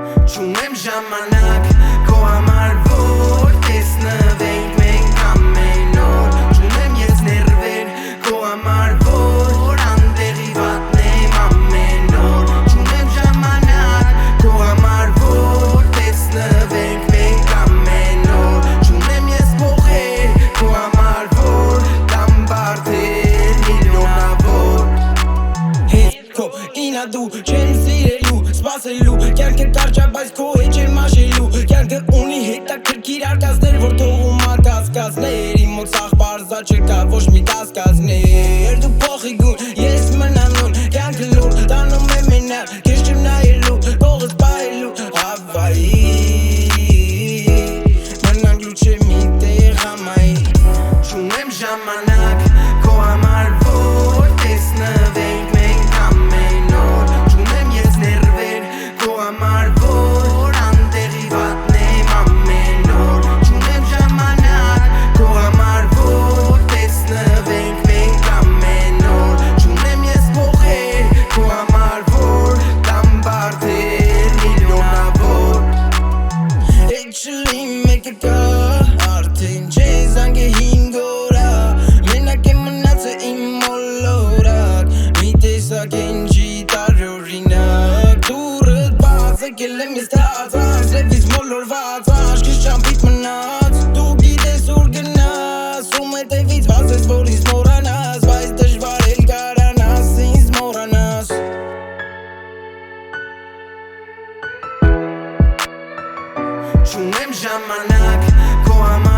Çunem ժամանակ Քո համար որպես նվենք Մենք ամեն օր Չունեմ ես ներվեր Քո համար որ Անտեղի վատնեմ ամեն օր Չունեմ ժամանակ Քո համար որպես նվենք Մենք ամեն օր Չունեմ ես փոխեր Քո համար որ Կամ բարդեր միլիոնավոր Հետ քո ինադու չեմ սիրելու Սպասելու կյանքը կարճ բայց քո հետ չեմ մաշելու Կյանքը ունի հետաքրքիր արկածներ որ թողում ակասկածներ Իմ մոտ սաղ պարզա չկա ոչ մի կասկածներ Դու փոխի գուն ես մնամ նույն Կյանքը լուր տանում է մենակ Քեզ չեմ նայելու կողս պահելու Հավայի Մնանք լուչե մի տեղ համայի Չունեմ ժամանակ քո համար որ տեսնվենք մենք ամեն օր Չունեմ ես ներվեր քո համար որ անտեղի վատնեմ ամեն օր Չունեմ ժամանակ քո համար որ տեսնվենք մենք ամեն օր Չունեմ ես փոխեր քո համար որ կամ բարդեր միլիոնավոր Այդ չլի մեկը կա արդեն չես անգե 5 օրա Մենակ եմ մնացը իմ մոլորակ Մի տեսակ ենջի տարօրինակ Դուրըդ բաց եկել եմ ես թացած Լևից մոլորված Աշկիս ճամփից մնաց Դու գիտես ուր գնաս Ում հետևից վազես որ ինձ մորանաս Բայց դժվար էլ կարանաս ինձ մորանաս Չունեմ ժամանակ քո համար